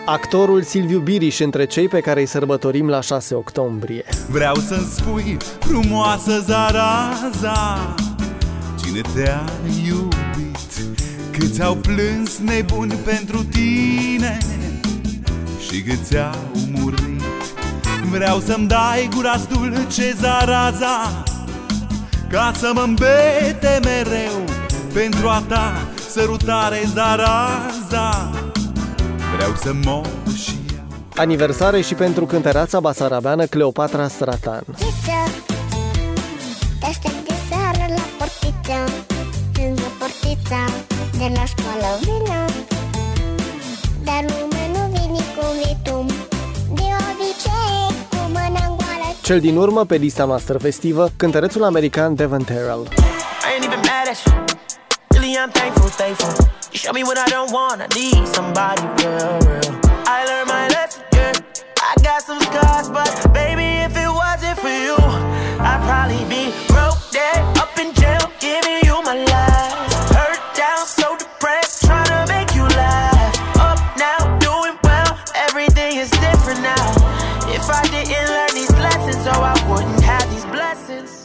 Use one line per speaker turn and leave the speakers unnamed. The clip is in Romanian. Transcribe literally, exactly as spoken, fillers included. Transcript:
Actorul Silviu Biriș între cei pe care îi sărbătorim la șase octombrie.
Vreau să-mi spui, frumoasă Zaraza, cine te-a iubit, câți au plâns nebuni pentru tine și câți au murit. Vreau să-mi dai gura dulce, Zaraza, ca să mă îmbete mereu pentru a ta sărutare, Zaraza. Vreau să mor și eu.
Aniversare și pentru cântăreața basarabeană Cleopatra Stratan.
Te aștept de seară la portiță, lângă portița de la școală vină, dar lume nu vine cu vitum, de obicei cu mâna goală.
Cel din urmă pe lista noastră festivă, cântărețul american Devon Terrell.
I'm thankful, thankful. You show me what I don't want, I need somebody real, real. I learned my lesson, yeah. I got some scars, but baby, if it wasn't for you, I'd probably be broke, dead, up in jail, giving you my life. Hurt down, so depressed, trying to make you laugh. Up now, doing well, everything is different now. If I didn't learn these lessons, oh, I wouldn't have these blessings.